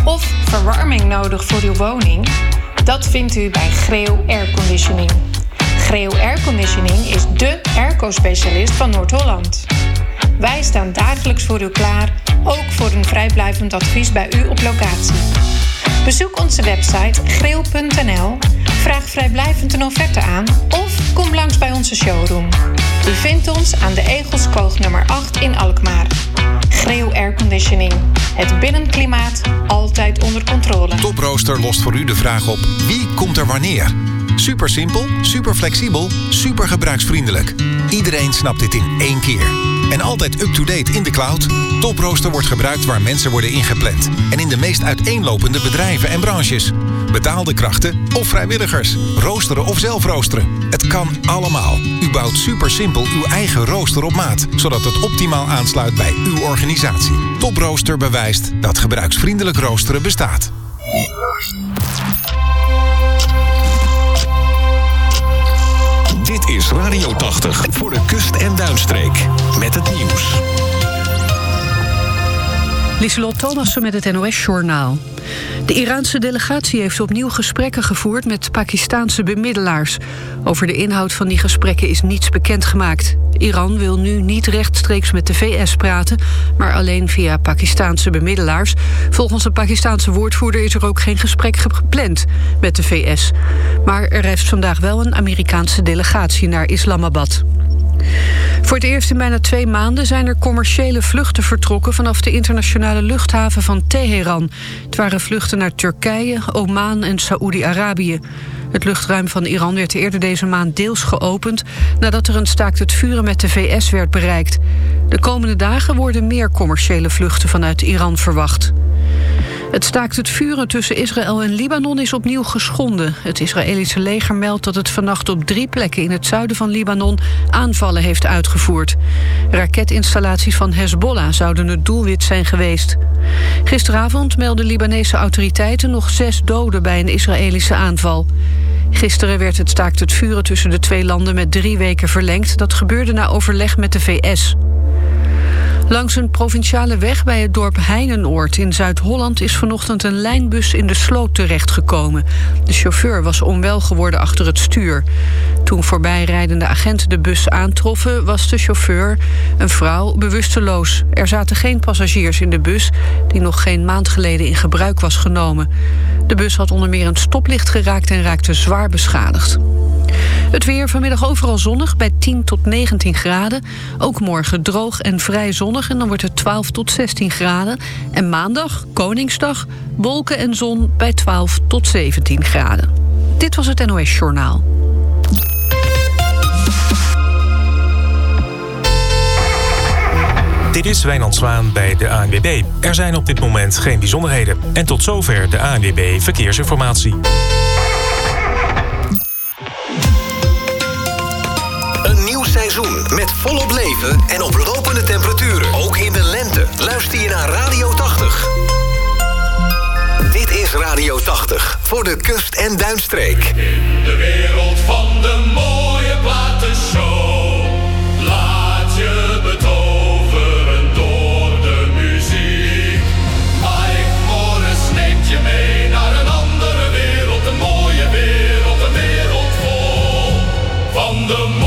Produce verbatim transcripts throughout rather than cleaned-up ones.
of verwarming nodig voor uw woning? Dat vindt u bij Greo Airconditioning. Greo Airconditioning is dé airco-specialist van Noord-Holland. Wij staan dagelijks voor u klaar, ook voor een vrijblijvend advies bij u op locatie. Bezoek onze website greo punt n l, vraag vrijblijvend een offerte aan of kom langs bij onze showroom. U vindt ons aan de Egelskoog nummer acht in Alkmaar. Greo Airconditioning. Het binnenklimaat altijd onder controle. Toprooster lost voor u de vraag op: wie komt er wanneer? Super simpel, super flexibel, super gebruiksvriendelijk. Iedereen snapt dit in één keer. En altijd up-to-date in de cloud. Toprooster wordt gebruikt waar mensen worden ingepland. En in de meest uiteenlopende bedrijven en branches. Betaalde krachten of vrijwilligers. Roosteren of zelf roosteren. Het kan allemaal. U bouwt super simpel uw eigen rooster op maat. Zodat het optimaal aansluit bij uw organisatie. Toprooster bewijst dat gebruiksvriendelijk roosteren bestaat. Dit is Radio tachtig voor de kust- en duinstreek. Met het nieuws. Lieselot Thomassen met het N O S-journaal. De Iraanse delegatie heeft opnieuw gesprekken gevoerd met Pakistaanse bemiddelaars. Over de inhoud van die gesprekken is niets bekendgemaakt. Iran wil nu niet rechtstreeks met de V S praten, maar alleen via Pakistaanse bemiddelaars. Volgens een Pakistaanse woordvoerder is er ook geen gesprek gepland met de V S. Maar er reist vandaag wel een Amerikaanse delegatie naar Islamabad. Voor het eerst in bijna twee maanden zijn er commerciële vluchten vertrokken vanaf de internationale luchthaven van Teheran. Het waren vluchten naar Turkije, Oman en Saoedi-Arabië. Het luchtruim van Iran werd eerder deze maand deels geopend nadat er een staakt het vuren met de V S werd bereikt. De komende dagen worden meer commerciële vluchten vanuit Iran verwacht. Het staakt het vuren tussen Israël en Libanon is opnieuw geschonden. Het Israëlische leger meldt dat het vannacht op drie plekken in het zuiden van Libanon aanvallen heeft uitgevoerd. Raketinstallaties van Hezbollah zouden het doelwit zijn geweest. Gisteravond meldden Libanese autoriteiten nog zes doden bij een Israëlische aanval. Gisteren werd het staakt het vuren tussen de twee landen met drie weken verlengd. Dat gebeurde na overleg met de V S. Langs een provinciale weg bij het dorp Heinenoord in Zuid-Holland is vanochtend een lijnbus in de sloot terechtgekomen. De chauffeur was onwel geworden achter het stuur. Toen voorbijrijdende agenten de bus aantroffen, was de chauffeur, een vrouw, bewusteloos. Er zaten geen passagiers in de bus, die nog geen maand geleden in gebruik was genomen. De bus had onder meer een stoplicht geraakt en raakte zwaar beschadigd. Het weer vanmiddag overal zonnig bij tien tot negentien graden. Ook morgen droog en vrij zonnig en dan wordt het twaalf tot zestien graden. En maandag, Koningsdag, wolken en zon bij twaalf tot zeventien graden. Dit was het N O S-journaal. Dit is Wijnand Zwaan bij de A N W B. Er zijn op dit moment geen bijzonderheden. En tot zover de A N W B Verkeersinformatie. Een nieuw seizoen met volop leven en oplopende temperaturen. Ook in de lente luister je naar Radio tachtig. Dit is Radio tachtig voor de kust- en duinstreek. In de wereld van de mooie platenshow laat je betoveren door de muziek. Mike Morris neemt je mee naar een andere wereld, een mooie wereld, een wereld vol van de mooie.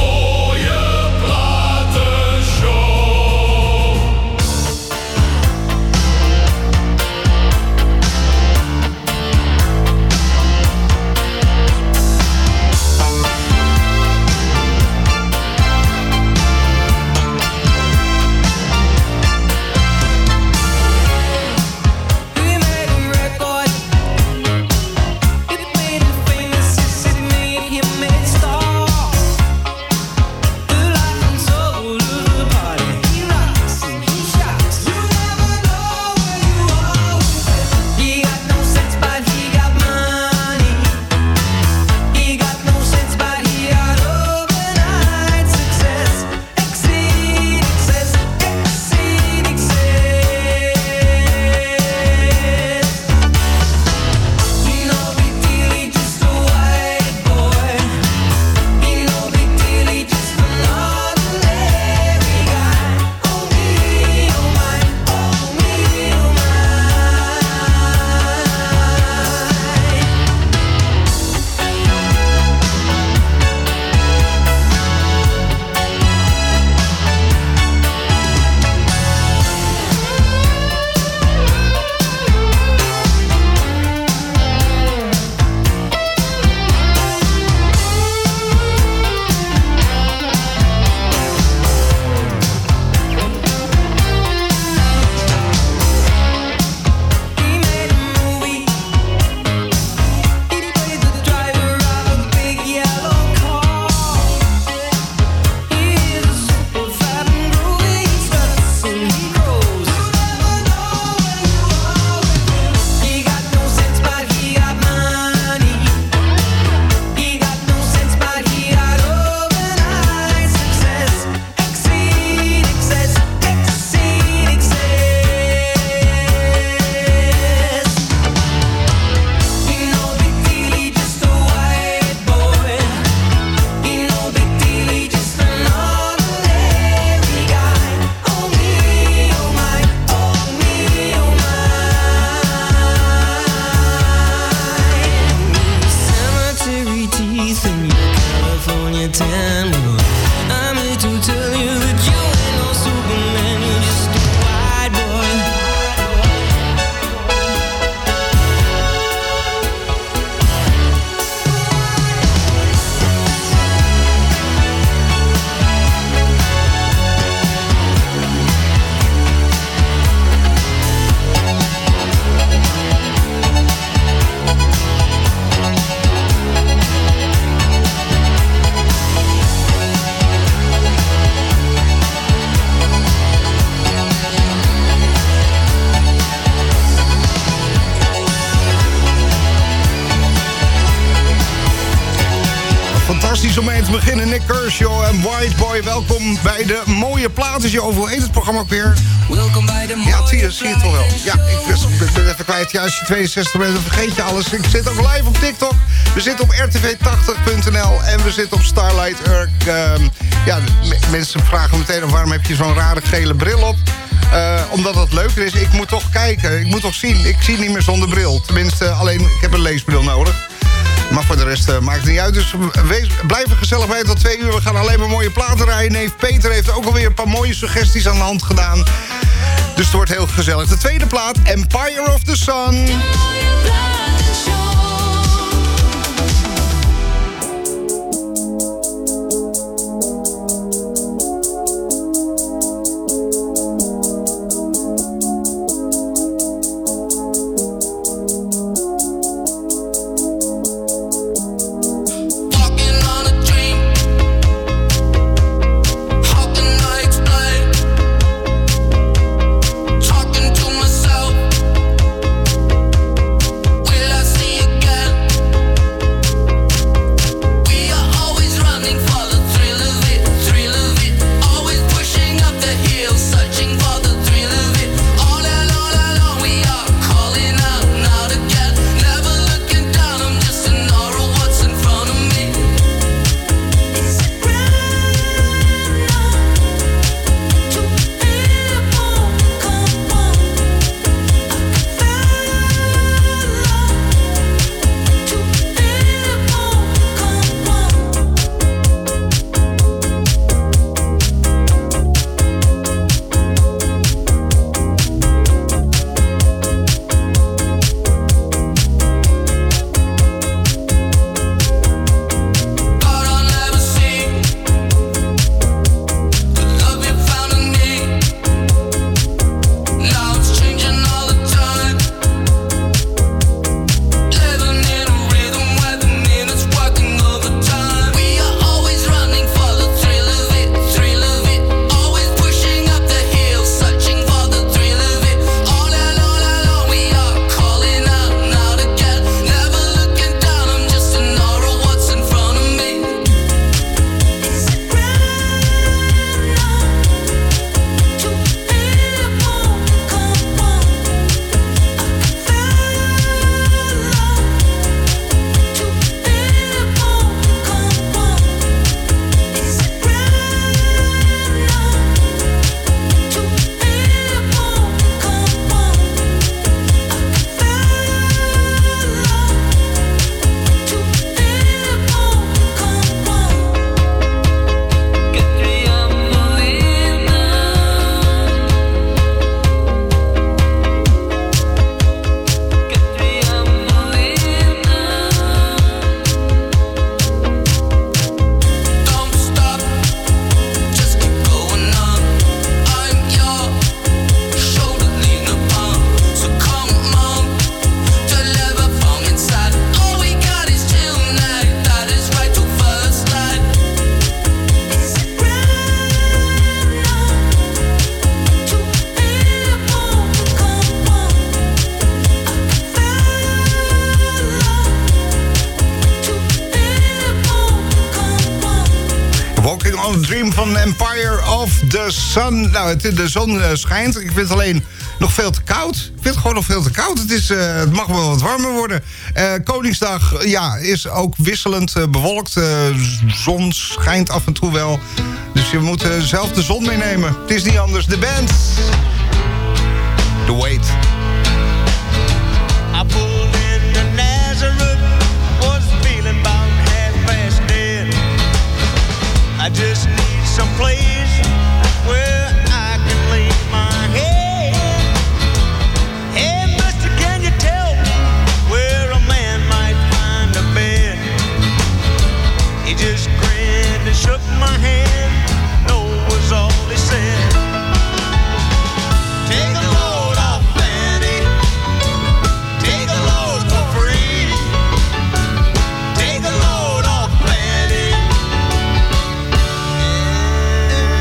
te beginnen Nick Kershaw en White Boy. Welkom bij de mooie platenshow. Hoe heet het programma ook weer? Welkom bij de mooie Ja, zie je, zie je het toch wel. Ja, ik ben even kwijt. Ja, als je tweeënzestig bent, dan vergeet je alles. Ik zit ook live op TikTok. We zitten op r t v tachtig punt n l en we zitten op Starlight Urk. Uh, ja, m- mensen vragen meteen af waarom heb je zo'n rare gele bril op. Uh, omdat dat leuker is. Ik moet toch kijken. Ik moet toch zien. Ik zie niet meer zonder bril. Tenminste, alleen ik heb een leesbril nodig. Maar voor de rest uh, maakt het niet uit. Dus wees, blijf er gezellig bij tot twee uur. We gaan alleen maar mooie platen rijden. Neef Peter heeft ook alweer een paar mooie suggesties aan de hand gedaan. Dus het wordt heel gezellig. De tweede plaat, Empire of the Sun. Dream van Empire of the Sun. Nou, het, de zon uh, schijnt. Ik vind het alleen nog veel te koud. Ik vind het gewoon nog veel te koud. Het, is, uh, het mag wel wat warmer worden. Uh, Koningsdag ja, is ook wisselend uh, bewolkt. Uh, zon schijnt af en toe wel. Dus je moet uh, zelf de zon meenemen. Het is niet anders. De band. The Wait. I pulled into Nazareth. Was feeling about half past dead. I just need some place where I can lay my head. Hey, mister, can you tell me where a man might find a bed? He just grinned and shook my hand. No was all he said. Take a load off, Fanny. Take a load for free. Take a load off, Fanny.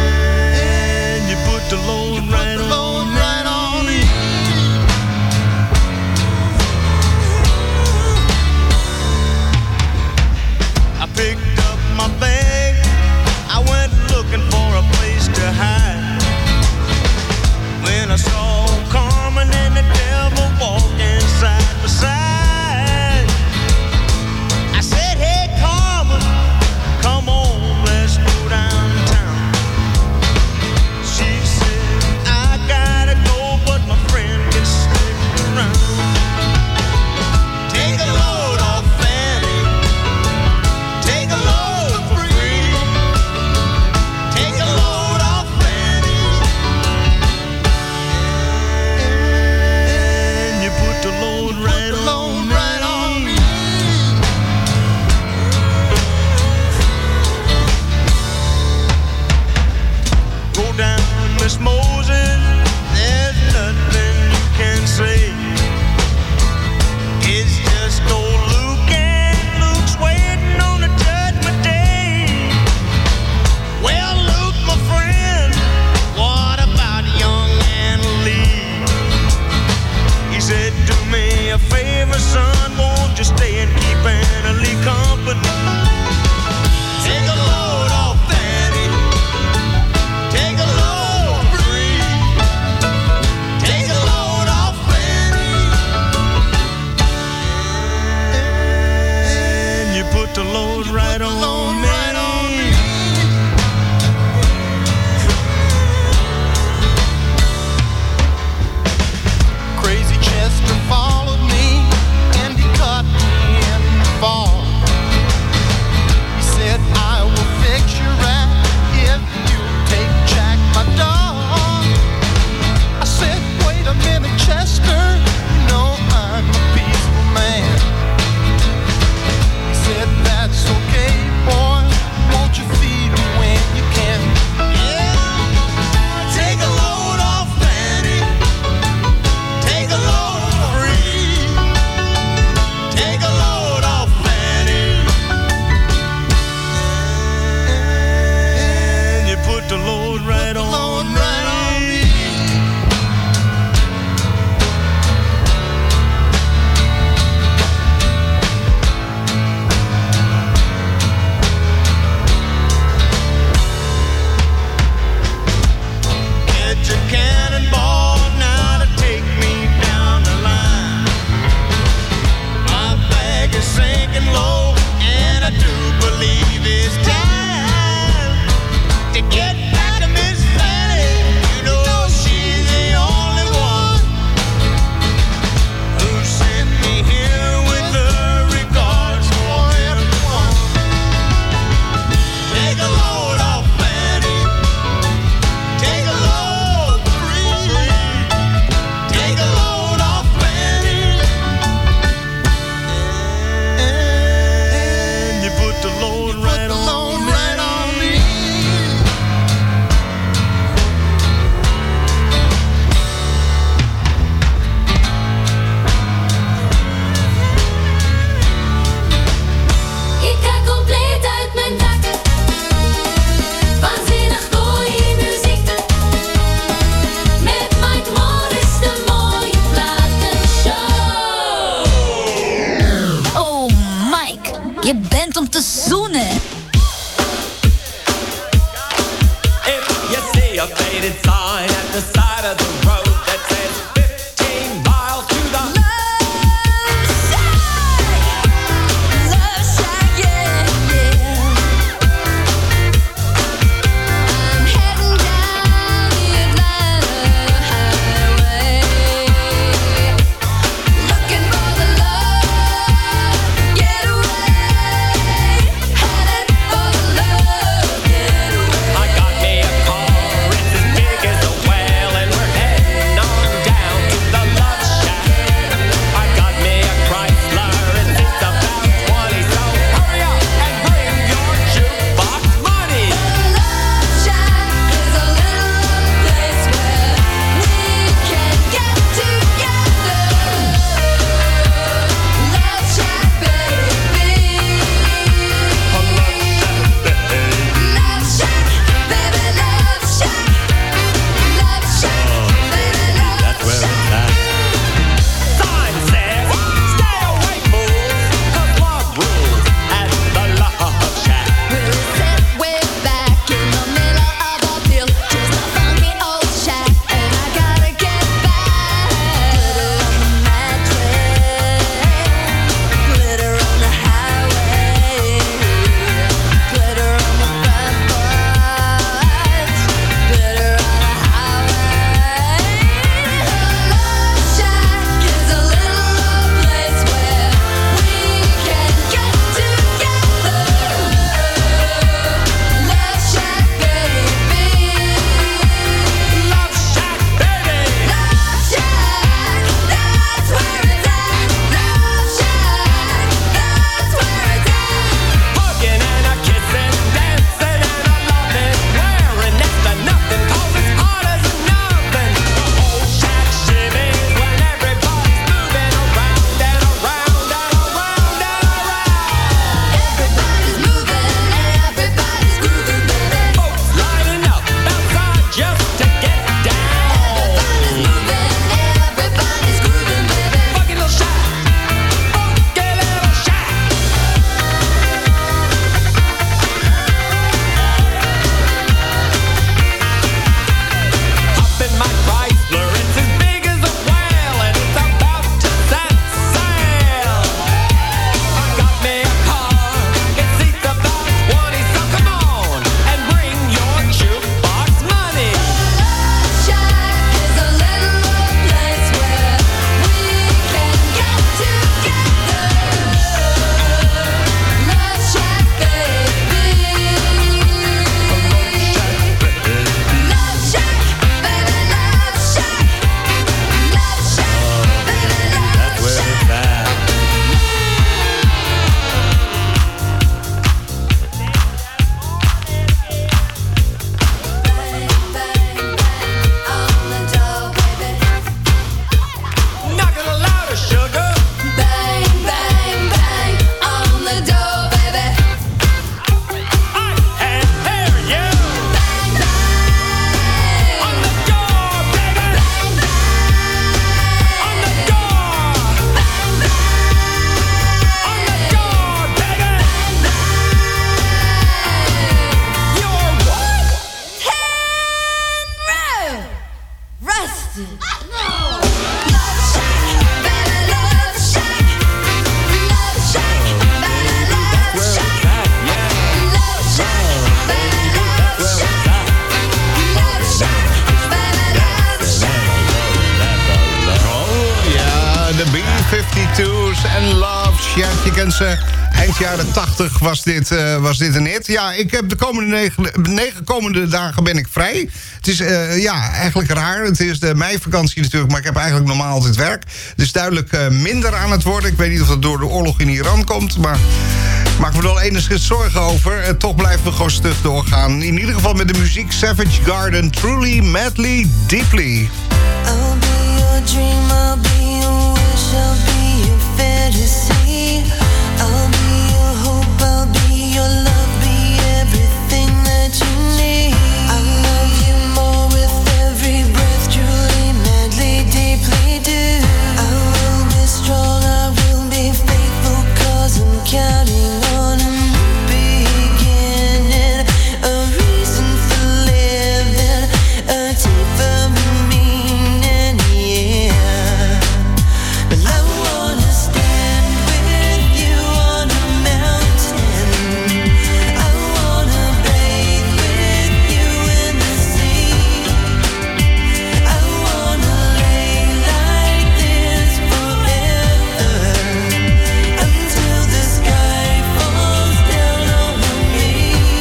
fifty-two's en Love Shack. Je kent ze. Eind jaren tachtig was dit, uh, was dit een hit. Ja, ik heb de komende negen, negen komende dagen ben ik vrij. Het is uh, ja, eigenlijk raar. Het is de meivakantie natuurlijk, maar ik heb eigenlijk normaal altijd werk. Het is duidelijk uh, minder aan het worden. Ik weet niet of dat door de oorlog in Iran komt, maar ik maak me er wel enigszins zorgen over. Uh, toch blijven we gewoon stug doorgaan. In ieder geval met de muziek Savage Garden, Truly, Madly, Deeply. I'll be your dream, I'll be your wish, I'll be your fantasy. I'll be your hope, I'll be your love, be everything that you need. I love you more with every breath, truly, madly, deeply do. I will be strong, I will be faithful, cause I'm counting on a new beginning, a reason for living, a deeper meaning, yeah. But I wanna stand with you on a mountain. I wanna bathe with you in the sea. I wanna lay like this forever, until the sky falls down on me.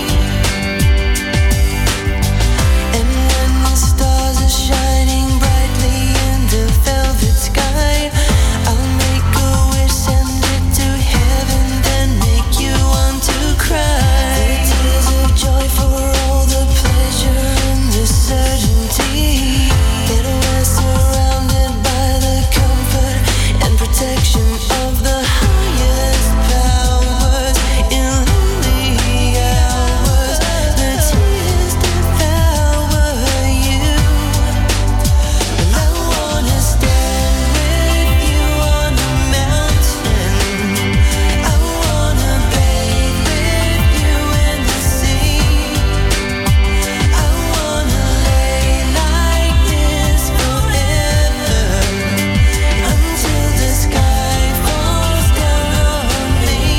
And when the stars are shining brightly in the velvet sky, I'll make a wish, send it to heaven, then make you want to cry. The tears of joy for all the pleasure and the certainty that we're surrounded by the comfort and protection of the highest powers. In lonely hours, the tears devour you. But I wanna stand with you on a mountain. I wanna bathe with you in the sea. I wanna lay like this forever, until the sky falls down on me.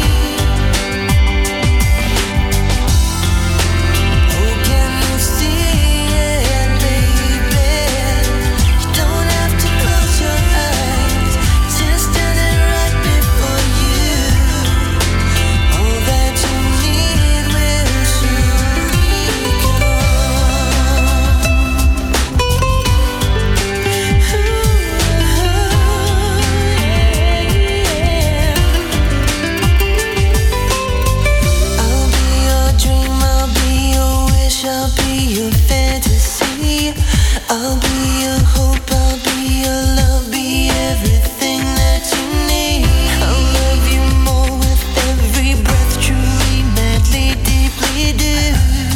Oh, can you see it, baby? You don't have to close your eyes, just standing right before you. All that you need will surely I'll be your dream, I'll be your wish, I'll be your fantasy. I'll be your hope, I'll be your love, be everything that you need. I'll love you more with every breath, truly, madly, deeply do.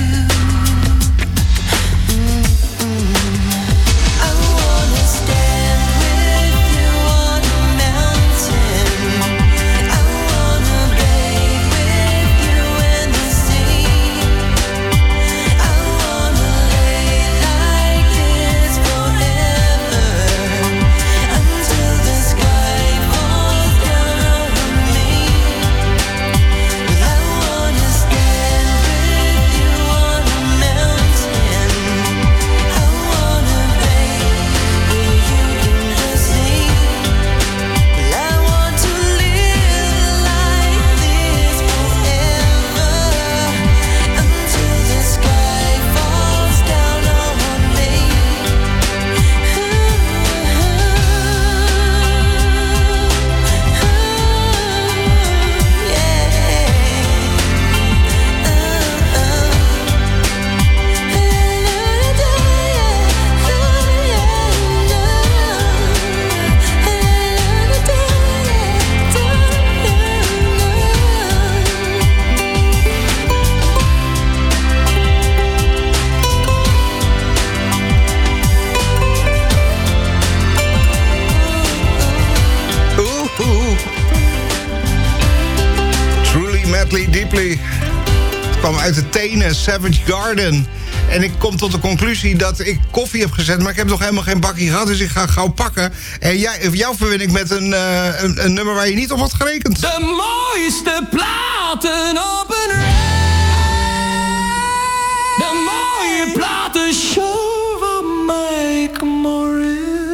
I wanna stand with you on a mountain. I wanna bathe with you in the sea. I wanna lay like this forever, until the sky falls down on me. But I wanna stand with you on a mountain. I wanna bathe with you in the sea. But I want to live like this forever, until the sky falls down on me. Oeh, oeh. Truly, Madly, Deeply. Het kwam uit de tenen, Savage Garden. En ik kom tot de conclusie dat ik koffie heb gezet... maar ik heb nog helemaal geen bakje gehad, dus ik ga gauw pakken. En jij, jou verwin ik met een, uh, een, een nummer waar je niet op had gerekend. De mooiste platen op een rij. De mooie platenshow van Mike Morris.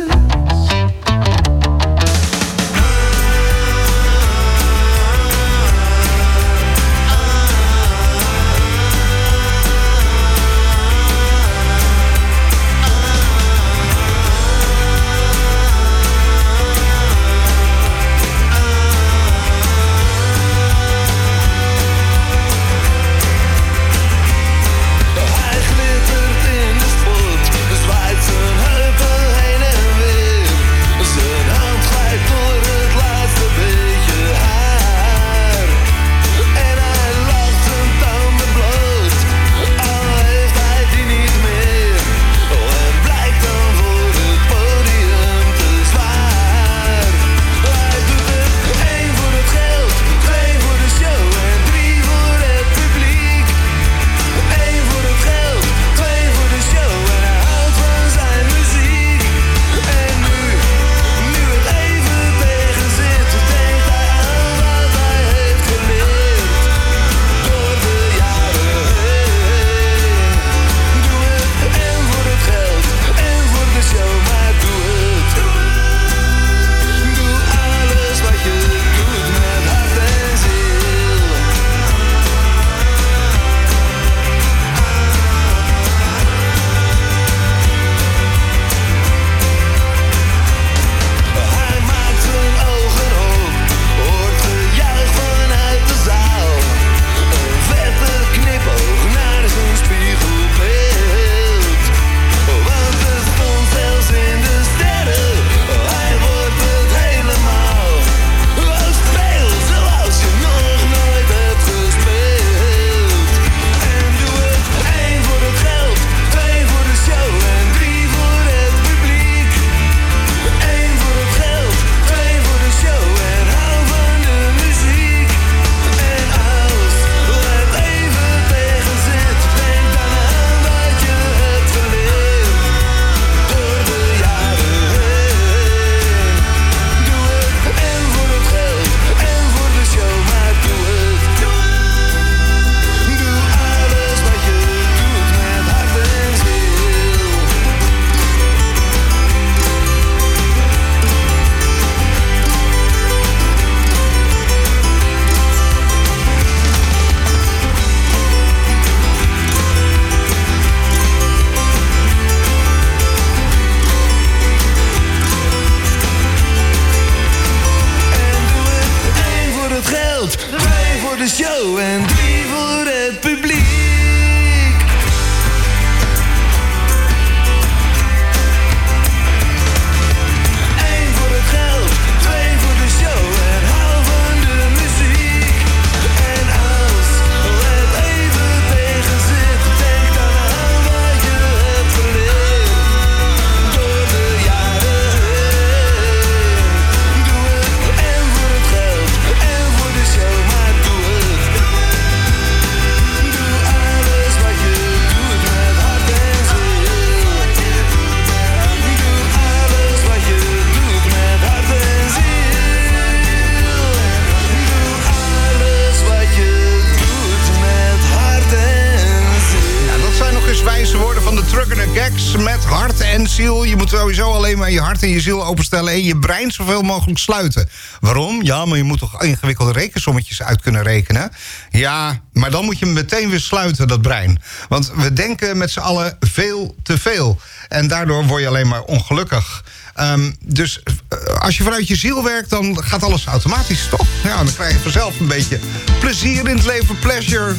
ziel. Je moet sowieso alleen maar je hart en je ziel openstellen en je brein zoveel mogelijk sluiten. Waarom? Ja, maar je moet toch ingewikkelde rekensommetjes uit kunnen rekenen? Ja, maar dan moet je hem meteen weer sluiten, dat brein. Want we denken met z'n allen veel te veel. En daardoor word je alleen maar ongelukkig. Um, dus uh, als je vanuit je ziel werkt, dan gaat alles automatisch, toch? Ja, dan krijg je vanzelf een beetje plezier in het leven, pleasure.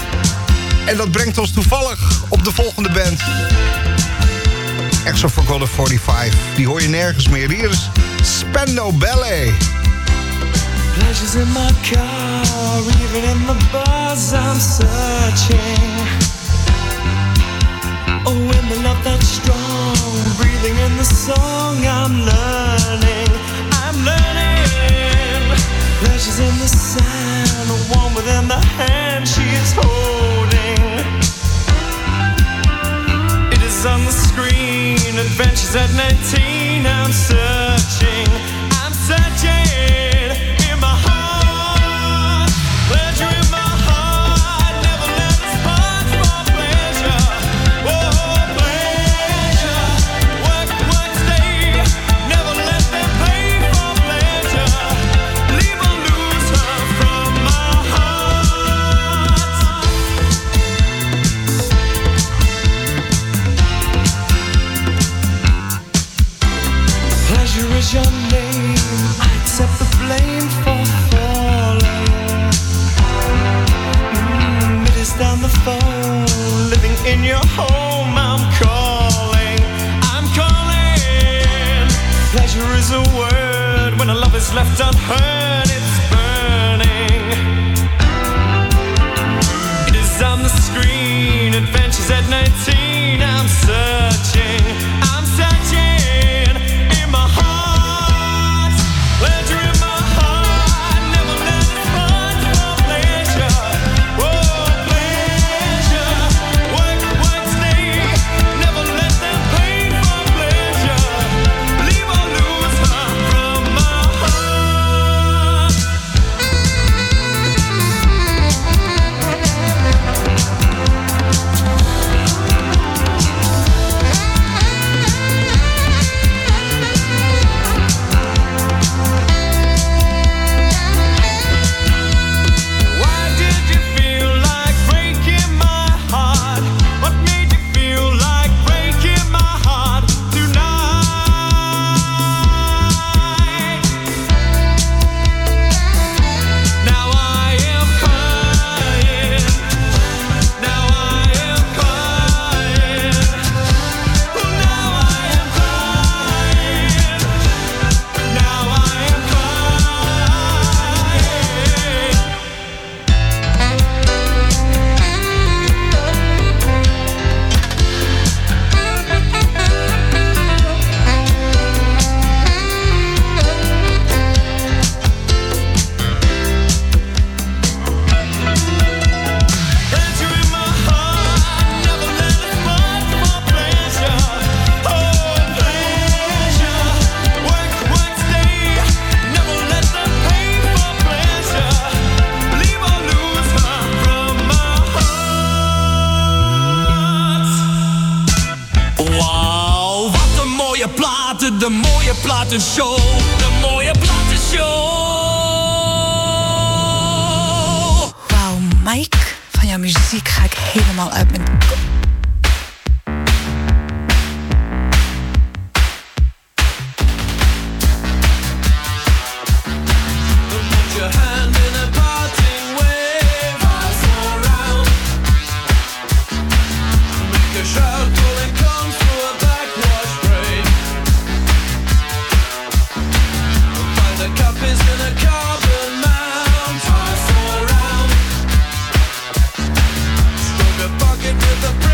En dat brengt ons toevallig op de volgende band. Exo Forgotten forty-five. Die hoor je nergens meer. Hier is Spandau Ballet. Pleasures in my car, even in the bars I'm searching. Oh, in the love that's strong, breathing in the song I'm learning, I'm learning. Pleasures in the sand, warm within the hand she is holding. Pleasures at nineteen, I'm searching, I'm searching in my heart. Pleasure in my heart, never let us part for pleasure. Oh, pleasure, work, work, stay, never let them pay for pleasure. Leave or lose her from my heart. Pleasure is your name, I accept the blame for falling. Mm, it is down the phone, living in your home, I'm calling, I'm calling. Pleasure is a word, when a love is left unheard, it's burning. It is on the screen, adventures at nineteen, I'm searching, I'm searching in my heart. Pleasure in my heart, never let us part for pleasure. Oh, pleasure, work, work, stay, never let them pay for pleasure. Leave or lose her from my heart. Why did you feel like breaking my heart? What made you feel like breaking my heart tonight? Now I am crying. Now I am crying. Oh, now I am crying. Now I am crying. Pleasure in my heart, never let us part for pleasure. Oh, pleasure, work, work, stay, never let them pay for pleasure. Leave or lose her from my heart. Wauw, wat een mooie platen, de mooie platenshow, de mooie platenshow. Wauw, Mike, van jouw muziek ga ik helemaal uit mijn kop. Put your hand in a parting wave, pass around. Make a shout till it comes to a backwash brain. Find the copies in a carbon mount, pass around. Stroke a bucket with a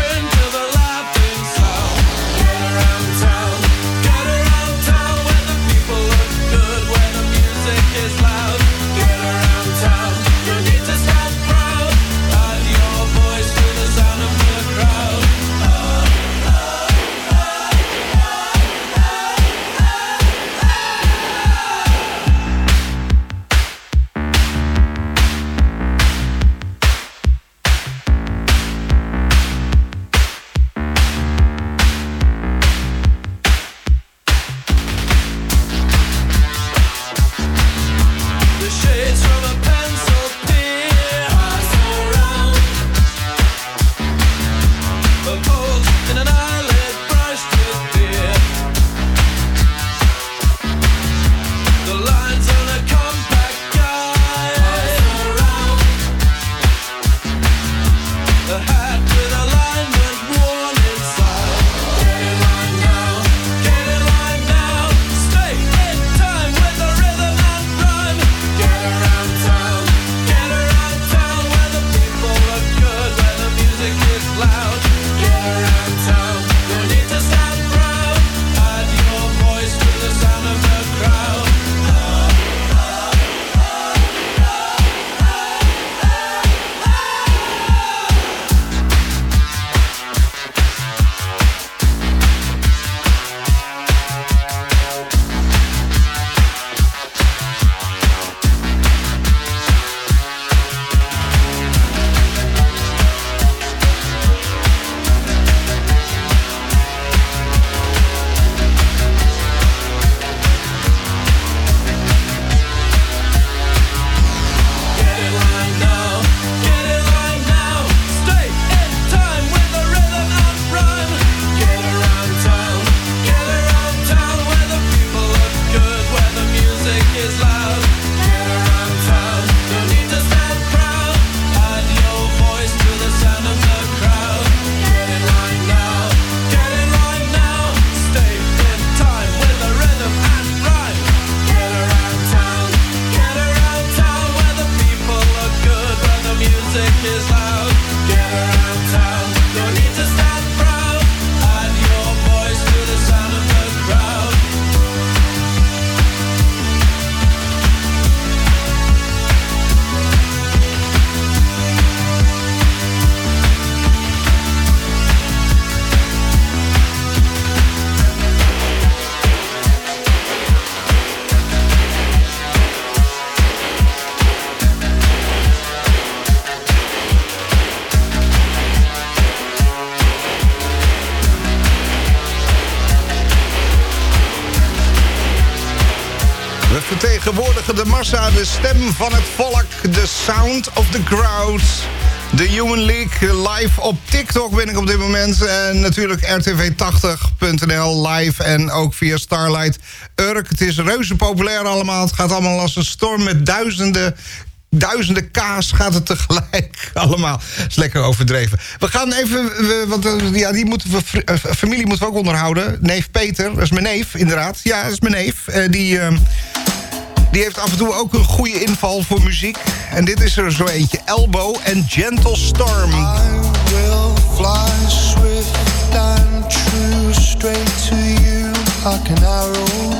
vertegenwoordigen de massa, de stem van het volk, the sound of the crowd. De Human League live op TikTok ben ik op dit moment. En natuurlijk R T V tachtig punt n l live en ook via Starlight Urk. Het is reuze populair allemaal. Het gaat allemaal als een storm met duizenden... Duizenden kaas gaat het tegelijk allemaal. Dat is lekker overdreven. We gaan even... We, want ja, die moeten we, familie moeten we ook onderhouden. Neef Peter, dat is mijn neef, inderdaad. Ja, dat is mijn neef. Uh, die, uh, die heeft af en toe ook een goede inval voor muziek. En dit is er zo eentje. Elbow en Gentle Storm. I will fly swift and true, straight to you like an arrow.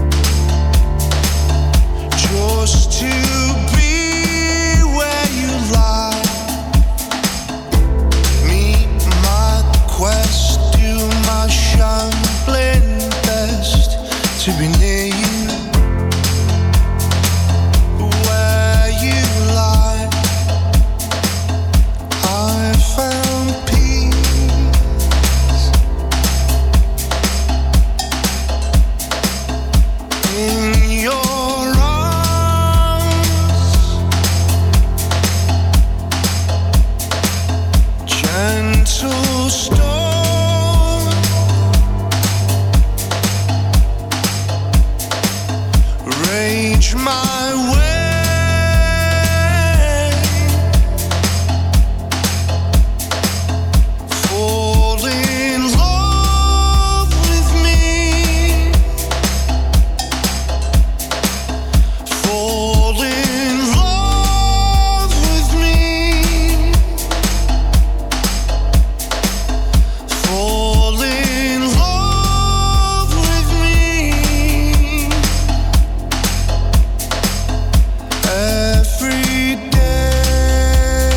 Just to be lie. Meet my quest, do my shambling best to be near you, where you lie. I found peace in your gentle storm, rage my way, fall in love with me, fall in love with me. Fall in love with me. Every day.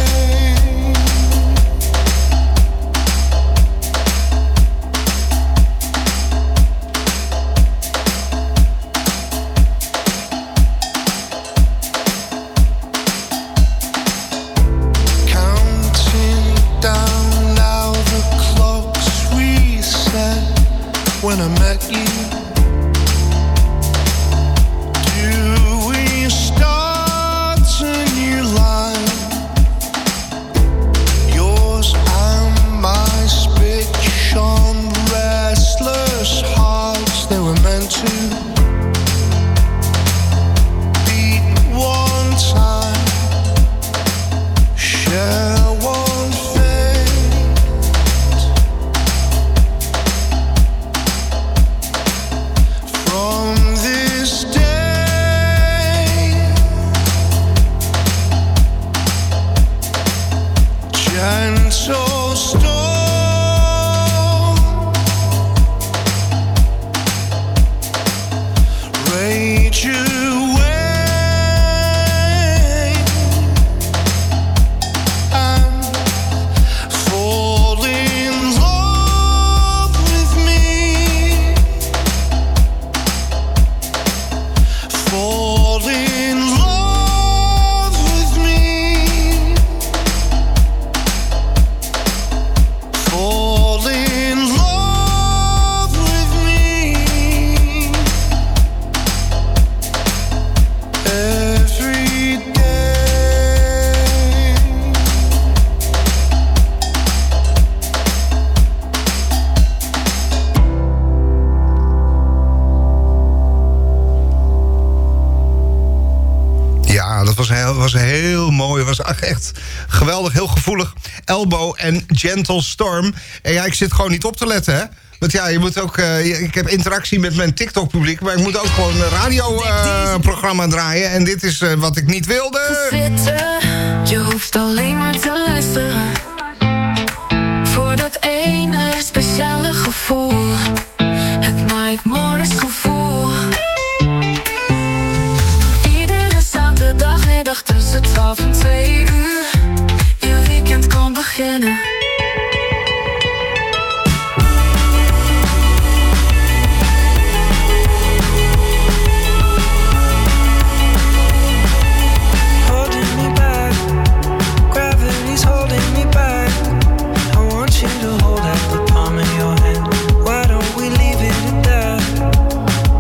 Counting down now, the clock's reset. When I met you, do we start a new line? Yours and my speech on restless hearts, they were meant to beat one time, share one fate. From this day, gentle storm, rage away, and fall in love with me. Fall in love with me. Fall in love with me. Every day. Ja, dat was heel, was heel mooi. Was echt geweldig, heel gevoelig. Elbow en Gentle Storm. En ja, ik zit gewoon niet op te letten, hè. Want ja, je moet ook... Uh, ik heb interactie met mijn TikTok-publiek... maar ik moet ook gewoon een radioprogramma uh, draaien. En dit is uh, wat ik niet wilde. Zitten, je hoeft alleen maar te luisteren. Voor dat ene speciale gevoel. Het Mike Morris gevoel. Iedere zaterdagmiddag tussen twaalf en twee uur. Je weekend kan beginnen. You to hold out the palm of your hand. Why don't we leave it at that?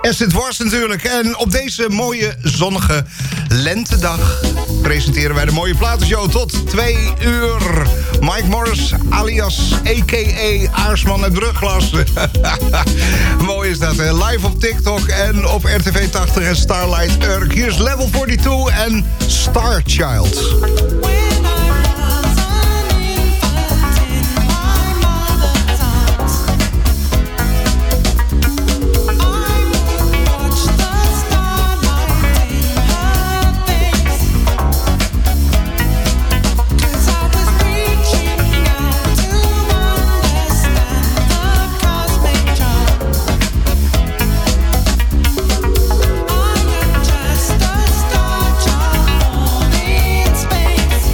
Acid Wars natuurlijk. En op deze mooie zonnige lentedag presenteren wij de mooie platenshow tot twee uur. Mike Morris alias a k a. Aarsman en Brugglas. Mooi is dat, hè? Live op TikTok en op R T V tachtig en Starlight Urk. Hier is Level tweeënveertig en Star Child. Just a star child in space.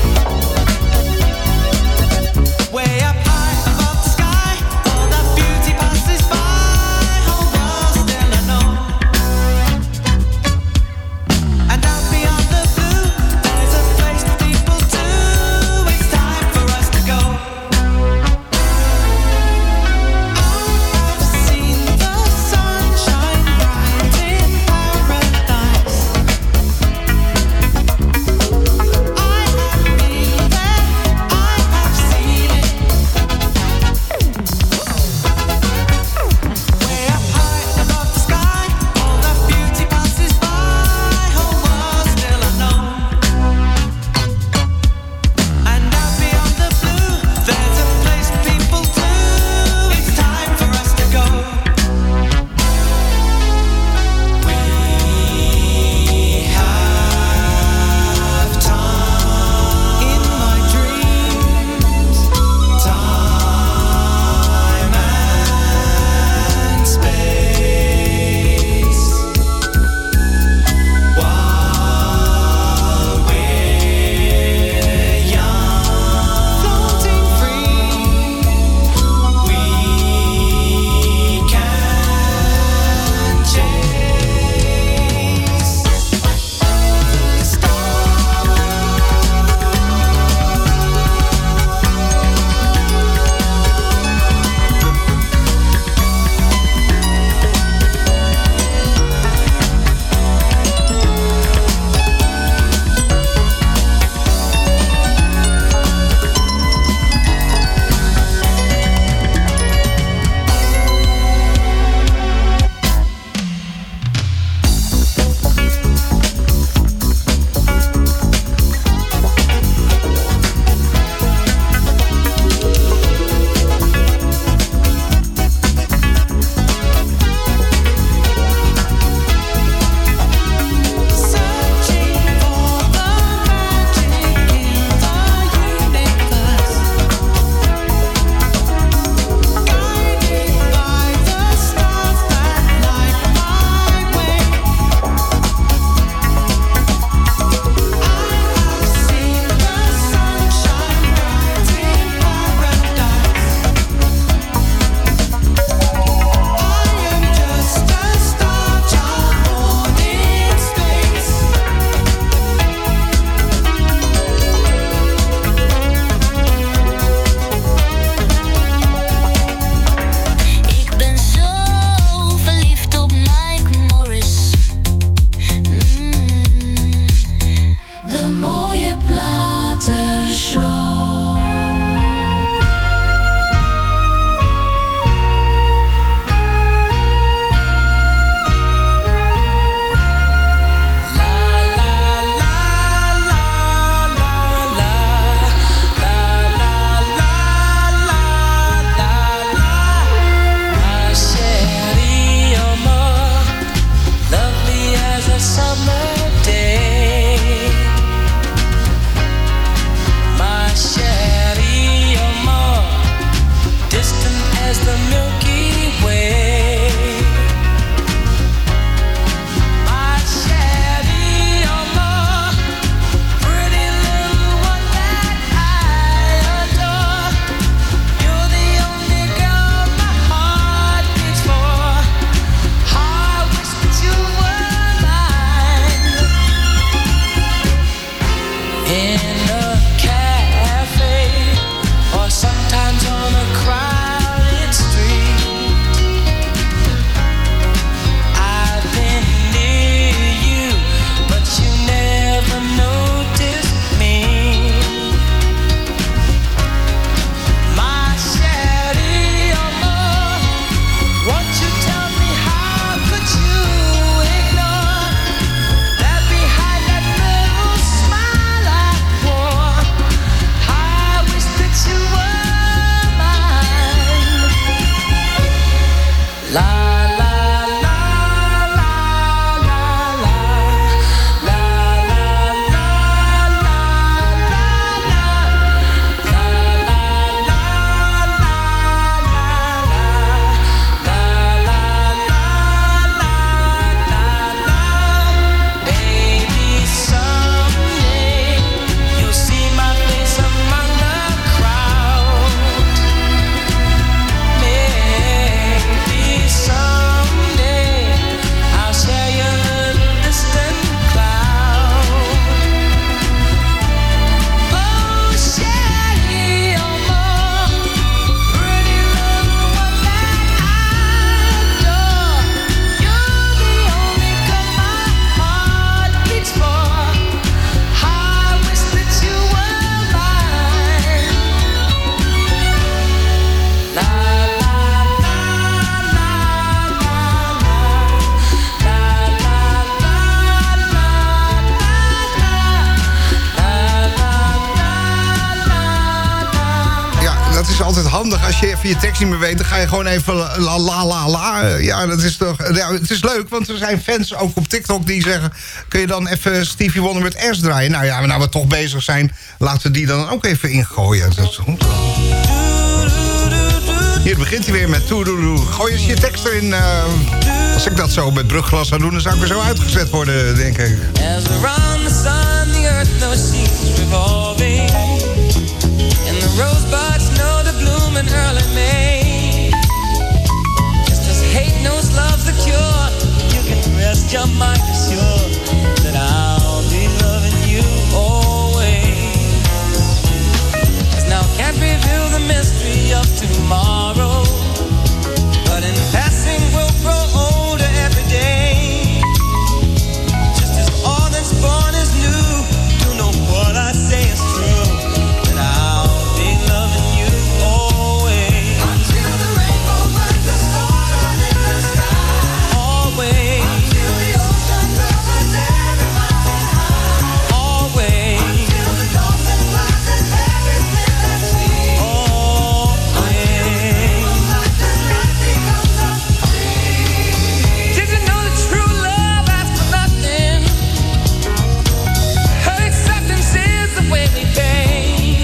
Als je even je tekst niet meer weet, dan ga je gewoon even la la la la. Ja, dat is toch. Ja, het is leuk, want er zijn fans ook op TikTok die zeggen: kun je dan even Stevie Wonder met S draaien? Nou ja, nou we toch bezig zijn, laten we die dan ook even ingooien. Dat is goed. Hier begint hij weer met toedoedoe. Gooi eens je tekst erin. Uh, als ik dat zo met brugglas zou doen, dan zou ik weer zo uitgezet worden, denk ik. As around the sun, the earth knows she's revolving. And the rosebuds know to bloom in early May. Just as hate knows love's the cure, you can rest your mind assured that I'll be loving you always. Cause now I can't reveal the mystery of tomorrow, but in passing we'll grow older every day. Just as all that's born is new, you know what I say is true, that I'll be loving you always. Until the rainbow burns the stars in the sky. Always. Until the ocean covers every mountain high. Always. Until the dolphin flies in every still sea. Always. Did you know that true love asks for nothing? Her acceptance is the way we pay.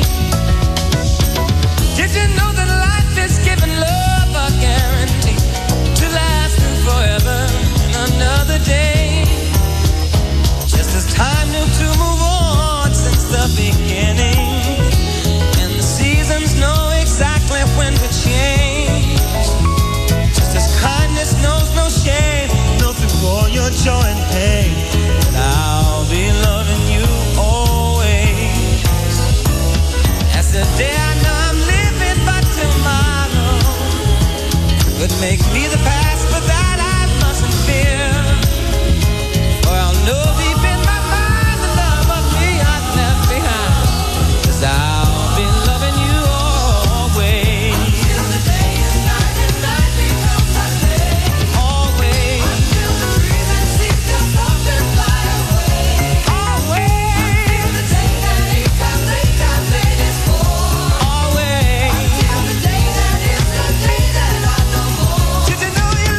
Did you know that life is giving love a guarantee to last through forever and another day? Just as time knew to move on since the beginning, and the seasons know exactly when to change. Just as kindness knows no shame, knows through all your joy and pain, that I'll be loving you always. As the day I know I'm living, but tomorrow could make me the past, but that I mustn't fear. For I'll know deep in my mind the love of me I've left behind. Cause I'll be loving you always. Until the day is night and night becomes a day. Always. Until the breathing ceases to soft and fly away. Always. Until the day that ain't come, late time, late is for. Always. Until the day that is the day that I know more. Did you know you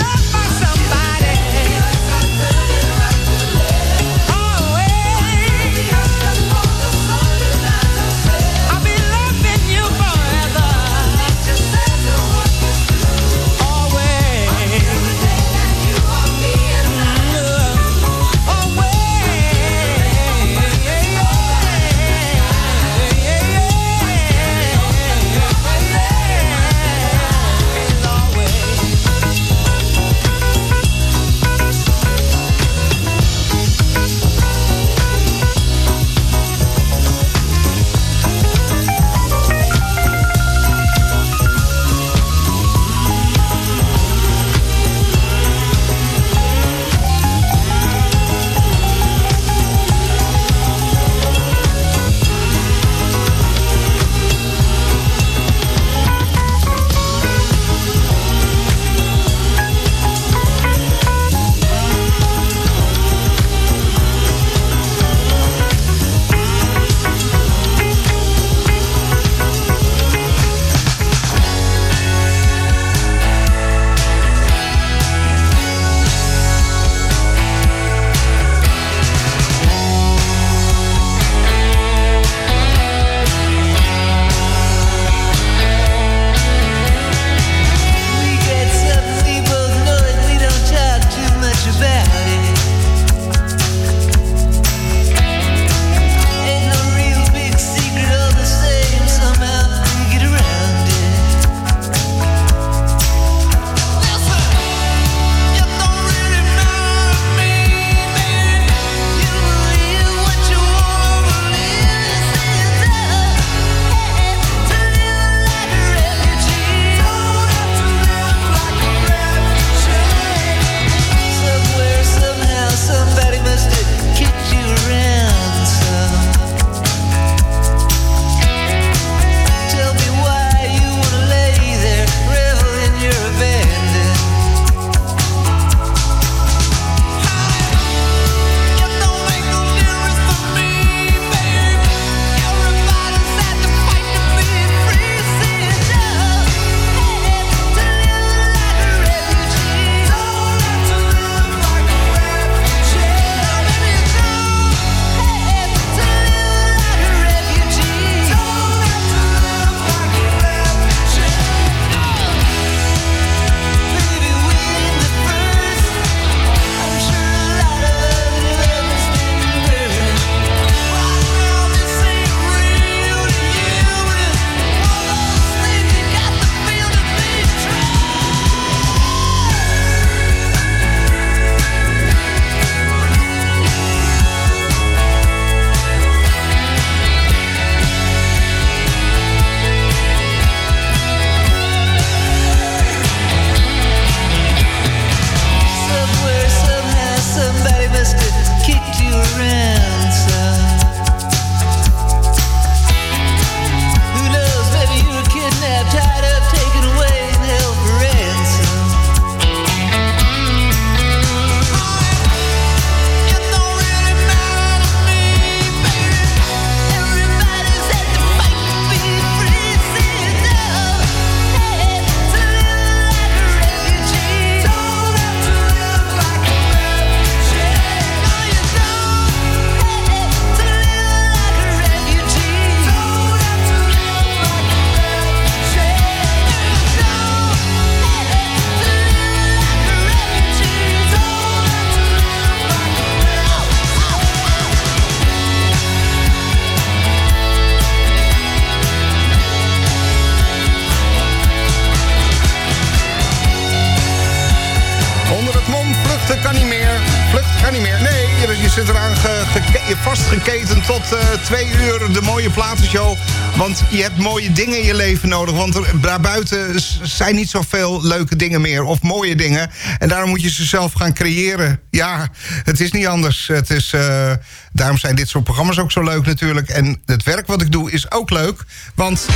vluchten kan niet meer. Vluchten kan niet meer. Nee, je, je zit eraan ge, ge, je vastgeketend tot uh, twee uur de mooie platenshow. Want je hebt mooie dingen in je leven nodig. Want er, daarbuiten zijn niet zoveel leuke dingen meer. Of mooie dingen. En daarom moet je ze zelf gaan creëren. Ja, het is niet anders. Het is, uh, daarom zijn dit soort programma's ook zo leuk natuurlijk. En het werk wat ik doe is ook leuk. Want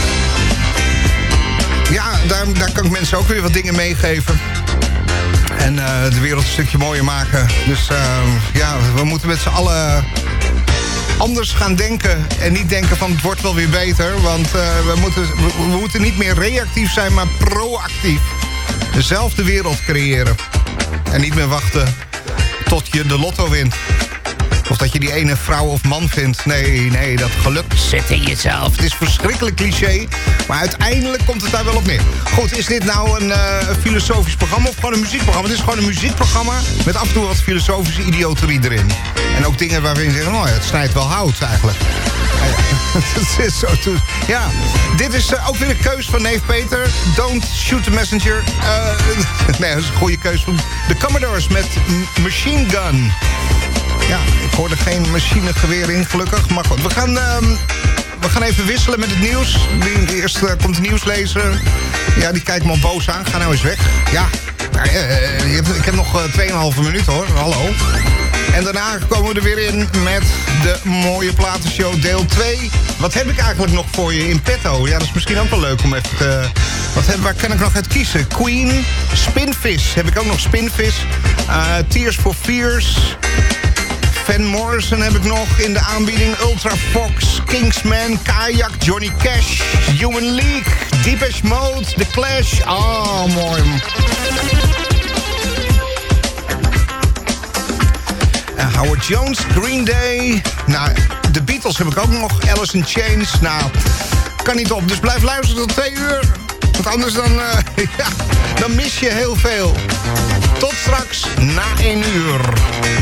ja, daar, daar kan ik mensen ook weer wat dingen meegeven. En uh, de wereld een stukje mooier maken. Dus uh, ja, we moeten met z'n allen anders gaan denken. En niet denken van het wordt wel weer beter. Want uh, we, moeten, we, we moeten niet meer reactief zijn, maar proactief. Zelf de wereld creëren. En niet meer wachten tot je de lotto wint. Of dat je die ene vrouw of man vindt. Nee, nee, dat geluk zit in jezelf. Het is verschrikkelijk cliché, maar uiteindelijk komt het daar wel op neer. Goed, is dit nou een uh, filosofisch programma of gewoon een muziekprogramma? Het is gewoon een muziekprogramma met af en toe wat filosofische idioterie erin. En ook dingen waarin je zegt, oh ja, het snijdt wel hout eigenlijk. Het is zo toe. Ja, dit is uh, ook weer een keus van neef Peter. Don't shoot the messenger. Uh, nee, dat is een goede keus van de Commodores met Machine Gun. Ja, ik hoorde geen machinegeweer in, gelukkig. Maar goed, we gaan, uh, we gaan even wisselen met het nieuws. Eerst uh, komt de nieuwslezer. Ja, die kijkt me al boos aan. Ga nou eens weg. Ja, nou, uh, ik heb nog uh, twee komma vijf minuten hoor. Hallo. En daarna komen we er weer in met de mooie platenshow deel twee. Wat heb ik eigenlijk nog voor je in petto? Ja, dat is misschien ook wel leuk om even te... Wat heb, waar kan ik nog uit kiezen? Queen, Spinfish. Heb ik ook nog Spinfish. Uh, Tears for Fears. Van Morrison heb ik nog in de aanbieding. Ultra Fox, Kingsman, Kayak, Johnny Cash, Human League, Depeche Mode, The Clash. Oh, mooi. Uh, Howard Jones, Green Day. Nou, de Beatles heb ik ook nog. Alice in Chains. Nou, kan niet op. Dus blijf luisteren tot twee uur. Want anders dan, uh, ja, dan mis je heel veel. Tot straks na één uur.